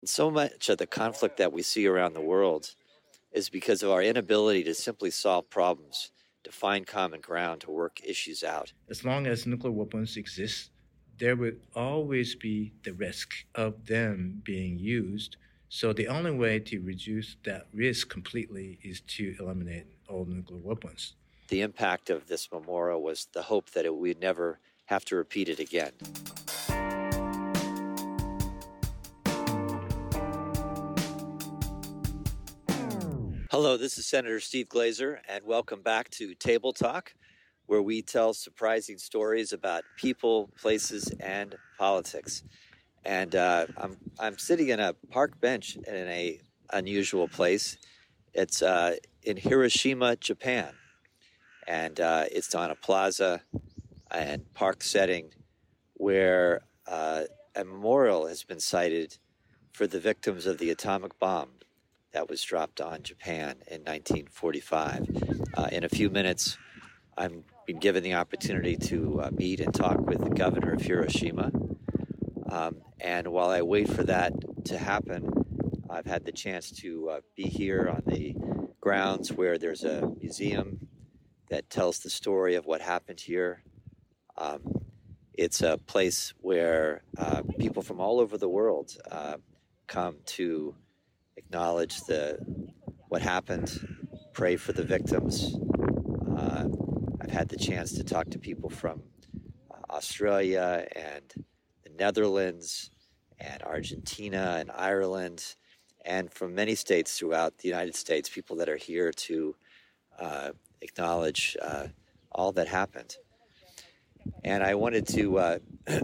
So much of the conflict that we see around the world is because of our inability to simply solve problems, to find common ground, to work issues out. As long as nuclear weapons exist, there will always be the risk of them being used. So the only way to reduce that risk completely is to eliminate all nuclear weapons. The impact of this memorial was the hope that we'd never have to repeat it again. Hello, this is Senator Steve Glazer, and welcome back to Table Talk, where we tell surprising stories about people, places, and politics. And I'm sitting in a park bench in an unusual place. It's in Hiroshima, Japan, and it's on a plaza and park setting where a memorial has been sited for the victims of the atomic bomb that was dropped on Japan in 1945. In a few minutes, I'm been given the opportunity to meet and talk with the governor of Hiroshima. And while I wait for that to happen, I've had the chance to be here on the grounds where there's a museum that tells the story of what happened here. It's a place where people from all over the world come to acknowledge what happened, pray for the victims. I've had the chance to talk to people from Australia and the Netherlands and Argentina and Ireland and from many states throughout the United States, people that are here to acknowledge all that happened. And I wanted to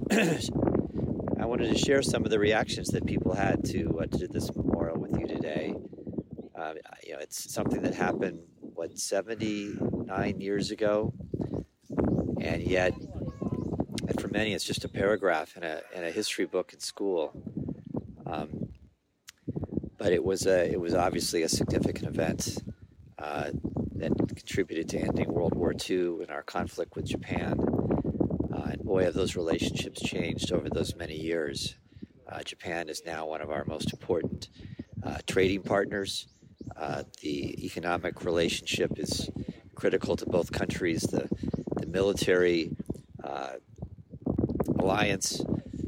share some of the reactions that people had to this memorial with you today. It's something that happened 79 years ago, and yet, and for many, it's just a paragraph in a history book in school. But it was obviously a significant event that contributed to ending World War II and our conflict with Japan. And boy, have those relationships changed over those many years. Japan is now one of our most important trading partners. The economic relationship is critical to both countries. The military alliance.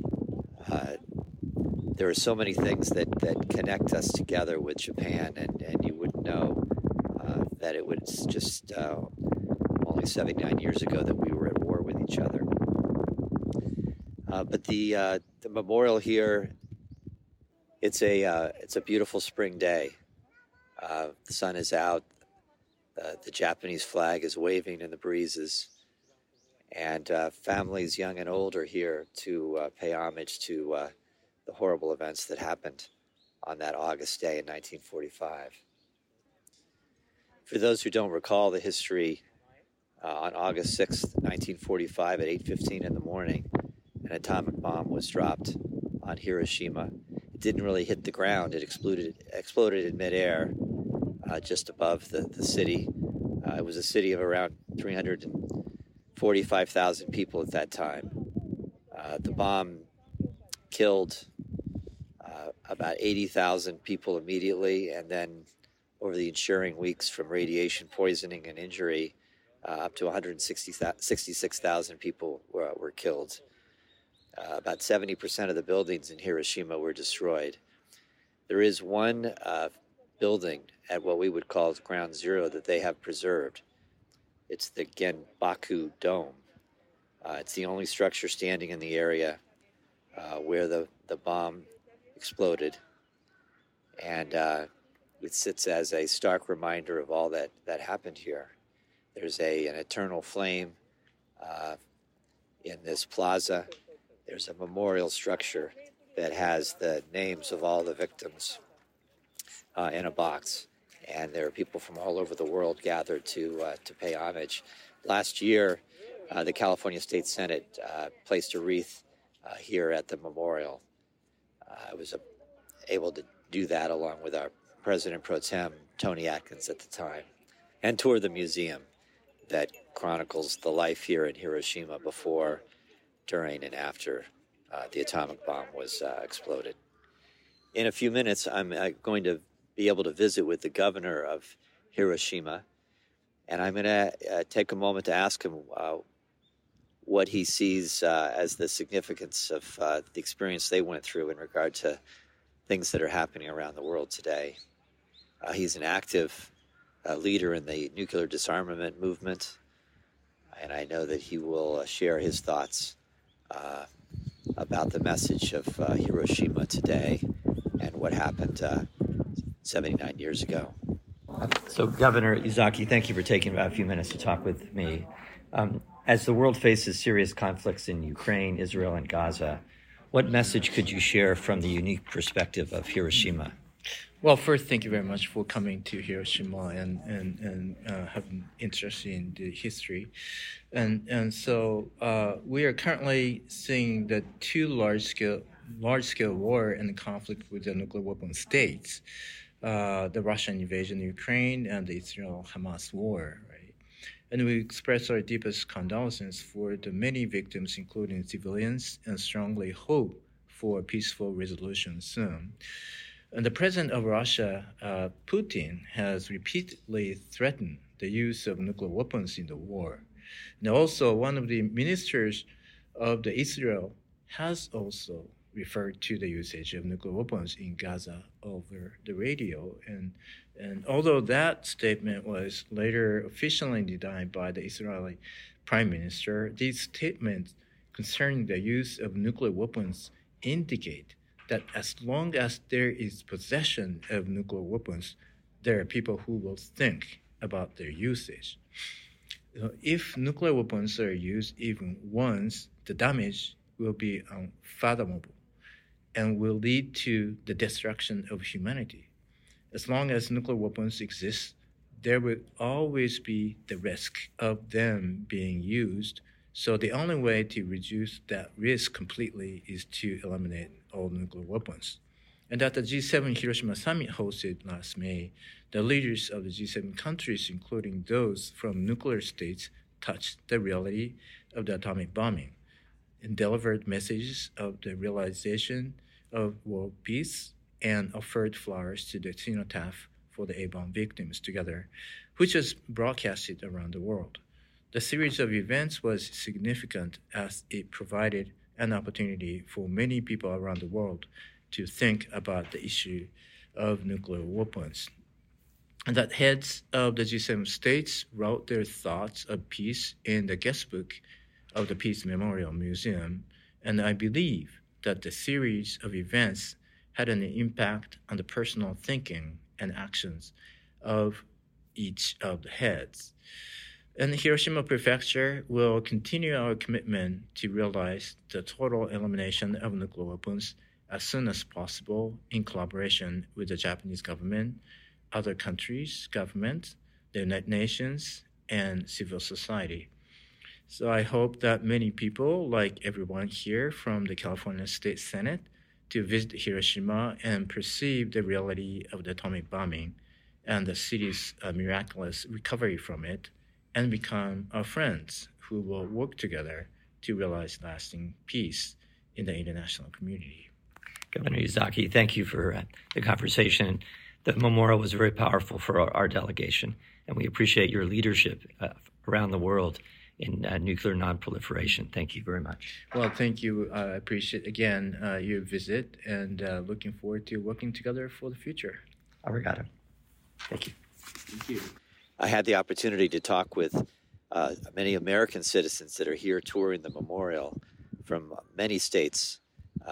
There are so many things that connect us together with Japan, and you wouldn't know that it was just only 79 years ago that we were at war with each other. But the memorial here, it's a beautiful spring day. The sun is out. The Japanese flag is waving in the breezes, and families young and old are here to pay homage to the horrible events that happened on that August day in 1945. For those who don't recall the history, on August 6th, 1945 at 8:15 in the morning, an atomic bomb was dropped on Hiroshima. It didn't really hit the ground. It exploded in midair just above the city. It was a city of around 345,000 people at that time. The bomb killed about 80,000 people immediately, and then over the ensuing weeks from radiation poisoning and injury, up to 166,000 people were killed. About 70% of the buildings in Hiroshima were destroyed. There is one building at what we would call Ground Zero that they have preserved. It's the Genbaku Dome. It's the only structure standing in the area where the bomb exploded. And it sits as a stark reminder of all that happened here. There's an eternal flame in this plaza. There's a memorial structure that has the names of all the victims in a box. And there are people from all over the world gathered to pay homage. Last year, the California State Senate placed a wreath here at the memorial. I was able to do that along with our President Pro Tem, Tony Atkins, at the time, and tour the museum that chronicles the life here in Hiroshima before, during, and after the atomic bomb was exploded. In a few minutes, I'm going to be able to visit with the governor of Hiroshima, and I'm going to take a moment to ask him what he sees as the significance of the experience they went through in regard to things that are happening around the world today. He's an active leader in the nuclear disarmament movement, and I know that he will share his thoughts about the message of Hiroshima today and what happened 79 years ago. So, Governor Izaki, thank you for taking about a few minutes to talk with me. As the world faces serious conflicts in Ukraine, Israel, and Gaza, what message could you share from the unique perspective of Hiroshima? Well, first, thank you very much for coming to Hiroshima and having interest in the history. And so we are currently seeing the two large-scale war and conflict with the nuclear weapon states, the Russian invasion of Ukraine and the Israel-Hamas war, right? And we express our deepest condolences for the many victims, including civilians, and strongly hope for a peaceful resolution soon. And the president of Russia, Putin, has repeatedly threatened the use of nuclear weapons in the war. And also, one of the ministers of Israel has also referred to the usage of nuclear weapons in Gaza over the radio. And although that statement was later officially denied by the Israeli prime minister, these statements concerning the use of nuclear weapons indicate that as long as there is possession of nuclear weapons, there are people who will think about their usage. If nuclear weapons are used even once, the damage will be unfathomable and will lead to the destruction of humanity. As long as nuclear weapons exist, there will always be the risk of them being used. So the only way to reduce that risk completely is to eliminate all nuclear weapons. And at the G7 Hiroshima summit hosted last May, the leaders of the G7 countries, including those from nuclear states, touched the reality of the atomic bombing and delivered messages of the realization of world peace and offered flowers to the cenotaph for the A-bomb victims together, which was broadcasted around the world. The series of events was significant as it provided an opportunity for many people around the world to think about the issue of nuclear weapons. And that heads of the G7 states wrote their thoughts of peace in the guestbook of the Peace Memorial Museum. And I believe that the series of events had an impact on the personal thinking and actions of each of the heads. And Hiroshima Prefecture will continue our commitment to realize the total elimination of nuclear weapons as soon as possible in collaboration with the Japanese government, other countries' governments, the United Nations, and civil society. So I hope that many people, like everyone here from the California State Senate, to visit Hiroshima and perceive the reality of the atomic bombing and the city's miraculous recovery from it, and become our friends who will work together to realize lasting peace in the international community. Governor Izaki, thank you for the conversation. The memorial was very powerful for our delegation, and we appreciate your leadership around the world in nuclear nonproliferation. Thank you very much. Well, thank you. I appreciate, again, your visit, and looking forward to working together for the future. Arigato. Thank you. Thank you. I had the opportunity to talk with many American citizens that are here touring the memorial from many states.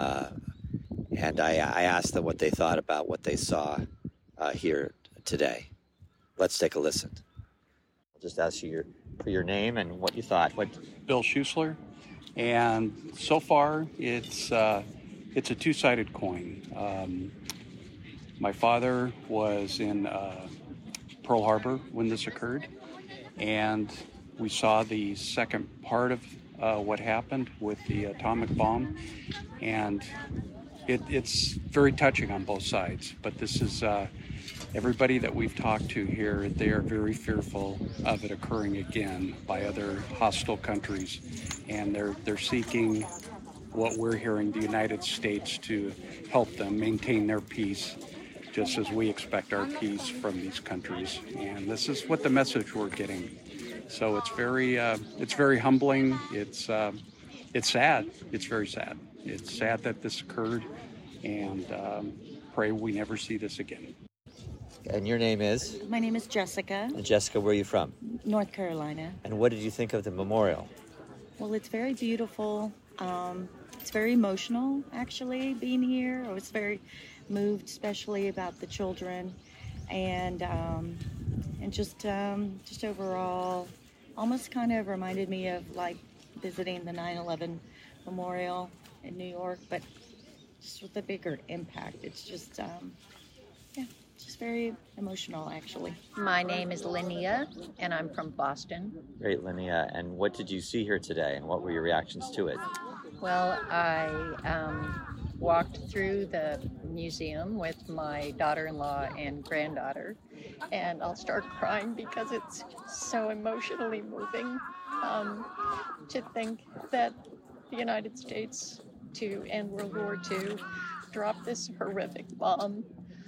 And I asked them what they thought about what they saw here today. Let's take a listen. I'll just ask you for your name and what you thought. Bill Schuessler. And so far, it's a two-sided coin. My father was in Pearl Harbor when this occurred, and we saw the second part of what happened with the atomic bomb, and it's very touching on both sides. But this is everybody that we've talked to here, they are very fearful of it occurring again by other hostile countries, and they're seeking what we're hearing the United States to help them maintain their peace, just as we expect our peace from these countries. And this is what the message we're getting. So it's very humbling. It's sad. It's very sad. It's sad that this occurred, and pray we never see this again. And your name is? My name is Jessica, And Jessica, where are you from? North Carolina. And what did you think of the memorial? Well, it's very beautiful. It's very emotional, actually, being here. I was very moved, especially about the children, and just overall, almost kind of reminded me of like visiting the 9/11 memorial in New York, but just with a bigger impact. It's just just very emotional, actually. My name is Linnea, and I'm from Boston. Great, Linnea. And what did you see here today, and what were your reactions to it? Well, I walked through the museum with my daughter-in-law and granddaughter, and I'll start crying because it's so emotionally moving to think that the United States, to end World War II, dropped this horrific bomb.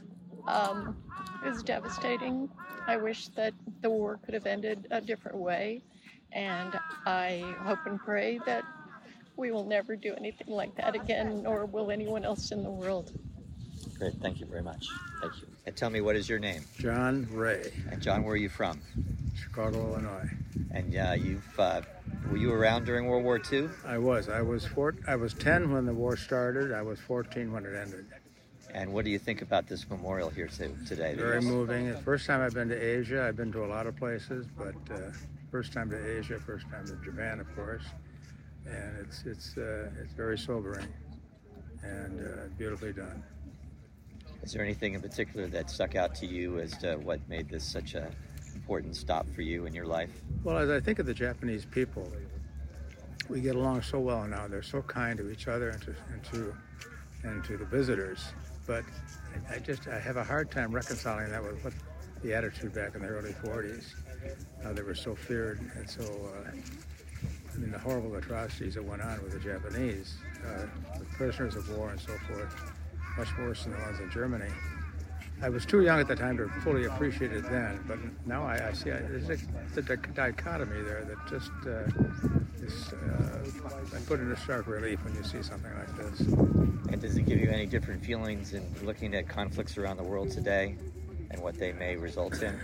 Is devastating. I wish that the war could have ended a different way, and I hope and pray that we will never do anything like that again, nor will anyone else in the world. Great, thank you very much. Thank you. And tell me, what is your name? John Ray, And John, where are you from? Chicago, Illinois. And were you around during World War II? I was 10 when the war started. I was 14 when it ended. And what do you think about this memorial here today? Very moving. The first time I've been to Asia. I've been to a lot of places, but first time to Asia, first time to Japan, of course. And it's very sobering and beautifully done. Is there anything in particular that stuck out to you as to what made this such an important stop for you in your life? Well, as I think of the Japanese people, we get along so well now. They're so kind to each other and to the visitors. But I have a hard time reconciling that with what the attitude back in the early 40s. They were so feared, and so the horrible atrocities that went on with the Japanese, the prisoners of war and so forth, much worse than the ones in Germany. I was too young at the time to fully appreciate it then, but now I see there's a dichotomy there that just is put into stark relief when you see something like this. And does it give you any different feelings in looking at conflicts around the world today and what they may result in?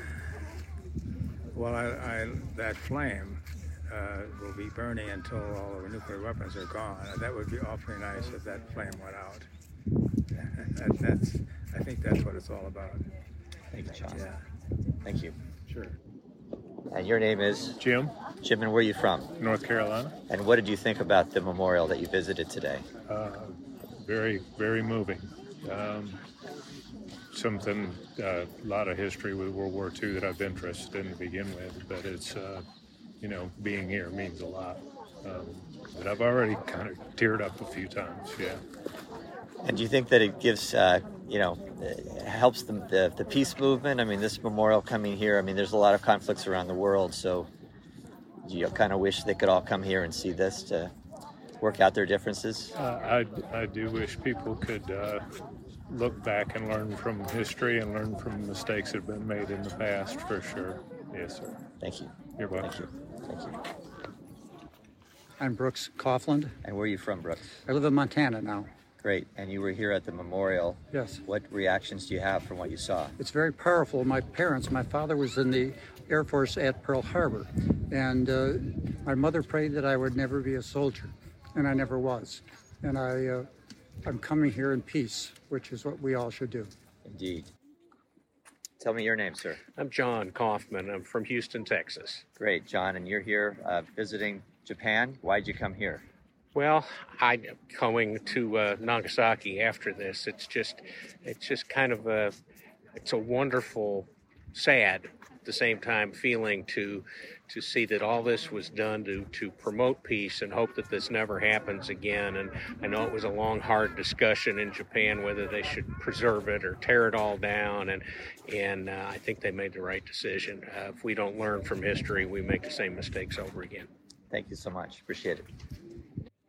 Well, that flame will be burning until all the nuclear weapons are gone. That would be awfully nice if that flame went out. I think that's what it's all about. Thank you, John. Yeah. Thank you. Sure. And your name is? Jim, Jim, and where are you from? North Carolina. And what did you think about the memorial that you visited today? Very, very moving. A lot of history with World War II that I've been interested in to begin with, but it's, being here means a lot. But I've already kind of teared up a few times, yeah. And do you think that it gives, helps the peace movement? I mean, this memorial coming here, there's a lot of conflicts around the world, so do you kind of wish they could all come here and see this to work out their differences? I do wish people could look back and learn from history and learn from mistakes that have been made in the past, for sure. Yes, sir. Thank you. You're welcome. Thank you. Thank you. I'm Brooks Coughlin. And where are you from, Brooks? I live in Montana now. Great. And you were here at the memorial. Yes. What reactions do you have from what you saw? It's very powerful. My father was in the Air Force at Pearl Harbor, and my mother prayed that I would never be a soldier, and I never was. And I'm coming here in peace, which is what we all should do. Indeed. Tell me your name, sir. I'm John Kaufman. I'm from Houston, Texas. Great, John. And you're here visiting Japan. Why'd you come here? Well, I'm going to Nagasaki after this. It's just kind of it's a wonderful, sad, at the same time, feeling to see that all this was done to promote peace and hope that this never happens again. And I know it was a long, hard discussion in Japan whether they should preserve it or tear it all down. And I think they made the right decision. If we don't learn from history, we make the same mistakes over again. Thank you so much. Appreciate it.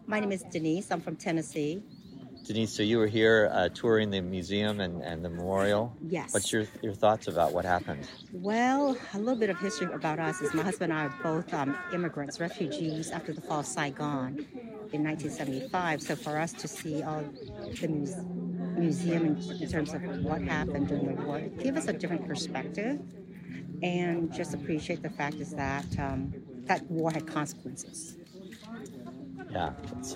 My name is Denise. I'm from Tennessee. Denise, so you were here touring the museum and the memorial. Yes. What's your thoughts about what happened? Well, a little bit of history about us is my husband and I are both immigrants, refugees after the fall of Saigon in 1975. So for us to see all the museum in terms of what happened during the war, it gave us a different perspective, and just appreciate the fact is that that war had consequences. Yeah. It's,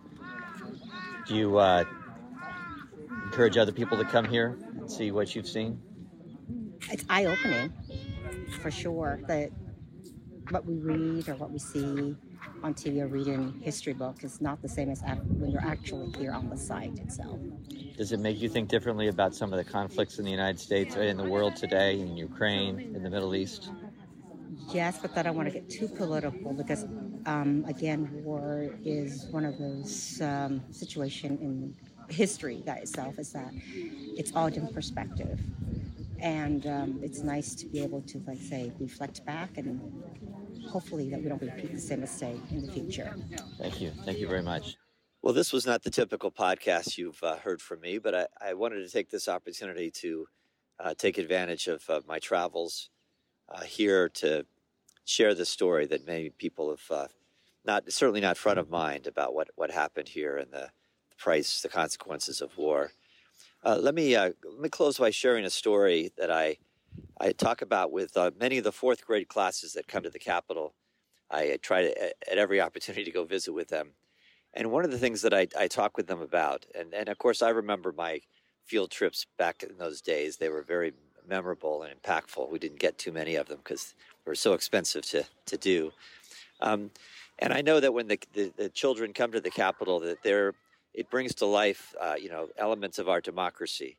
do you encourage other people to come here and see what you've seen? It's eye-opening, for sure, that what we read or what we see on TV or read in history book is not the same as when you're actually here on the site itself. Does it make you think differently about some of the conflicts in the United States, in the world today, in Ukraine, in the Middle East? Yes, but I don't want to get too political because, again, war is one of those situations in history that itself is that it's all different perspective. And it's nice to be able to, like, say, reflect back and hopefully that we don't repeat the same mistake in the future. Thank you. Thank you very much. Well, this was not the typical podcast you've heard from me, but I wanted to take this opportunity to take advantage of my travels here to share the story that many people have certainly not front of mind about what happened here and the consequences of war. Let me close by sharing a story that I talk about with many of the fourth grade classes that come to the Capitol. I try to, at every opportunity, to go visit with them. And one of the things that I talk with them about, and of course I remember my field trips back in those days, they were very memorable and impactful. We didn't get too many of them because they were so expensive to do. And I know that when the children come to the Capitol, that it brings to life, elements of our democracy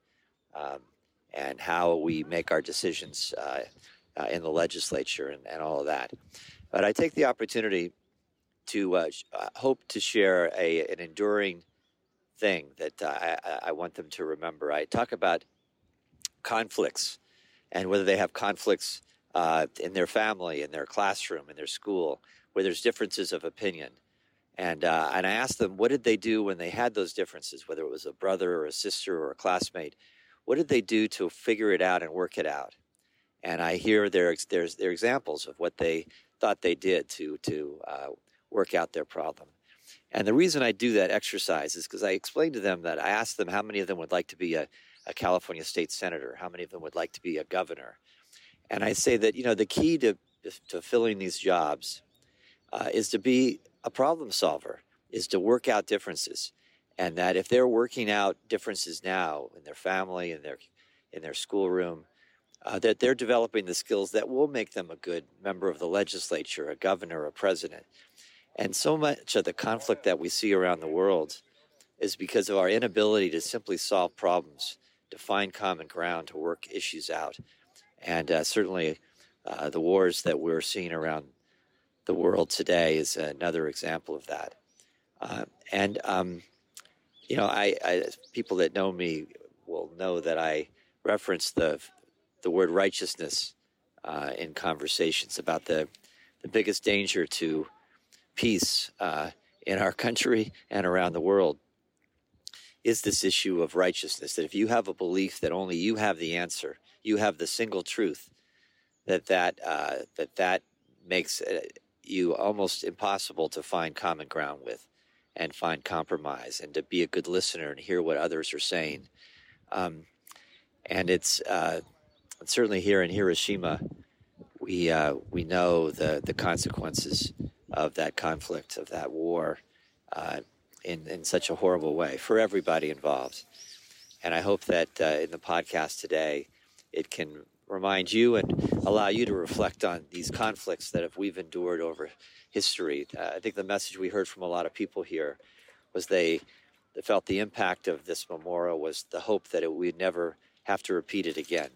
and how we make our decisions in the legislature and all of that. But I take the opportunity to hope to share an enduring thing that I want them to remember. I talk about conflicts and whether they have conflicts in their family, in their classroom, in their school, where there's differences of opinion. And I asked them, what did they do when they had those differences, whether it was a brother or a sister or a classmate? What did they do to figure it out and work it out? And I hear their examples of what they thought they did to work out their problem. And the reason I do that exercise is because I explained to them that I asked them how many of them would like to be a California state senator, how many of them would like to be a governor. And I say that, the key to filling these jobs is to be a problem solver, is to work out differences. And that if they're working out differences now in their family, in their schoolroom, that they're developing the skills that will make them a good member of the legislature, a governor, a president. And so much of the conflict that we see around the world is because of our inability to simply solve problems, to find common ground, to work issues out. And certainly the wars that we're seeing around the world today is another example of that. People that know me will know that I reference the word righteousness in conversations about the biggest danger to peace in our country and around the world is this issue of righteousness, that if you have a belief that only you have the answer, you have the single truth, that makes you almost impossible to find common ground with and find compromise and to be a good listener and hear what others are saying. And it's certainly here in Hiroshima, we know the consequences of that conflict, of that war, in such a horrible way for everybody involved. And I hope that in the podcast today, it can remind you and allow you to reflect on these conflicts that we've endured over history. I think the message we heard from a lot of people here was they felt the impact of this memorial was the hope that we'd never have to repeat it again.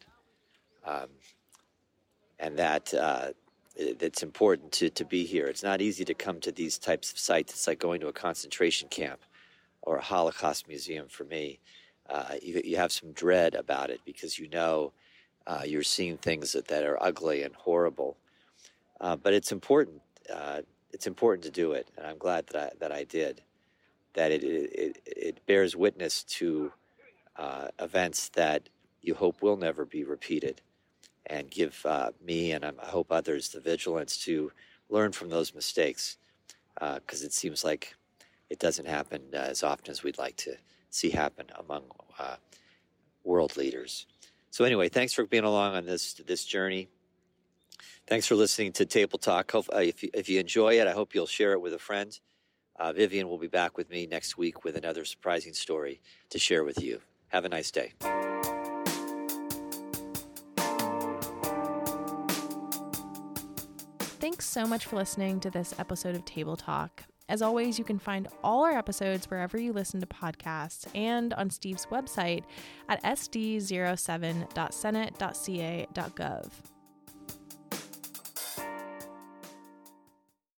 And that it's important to be here. It's not easy to come to these types of sites. It's like going to a concentration camp or a Holocaust museum for me. You have some dread about it because you're seeing things that are ugly and horrible. But it's important. It's important to do it, and I'm glad that I did. that it bears witness to events that you hope will never be repeated, and give me and I hope others the vigilance to learn from those mistakes, because it seems like it doesn't happen as often as we'd like to see happen among world leaders. So anyway, thanks for being along on this journey. Thanks for listening to Table Talk. If you enjoy it, I hope you'll share it with a friend. Vivian will be back with me next week with another surprising story to share with you. Have a nice day. Thanks so much for listening to this episode of Table Talk. As always, you can find all our episodes wherever you listen to podcasts and on Steve's website at sd07.senate.ca.gov.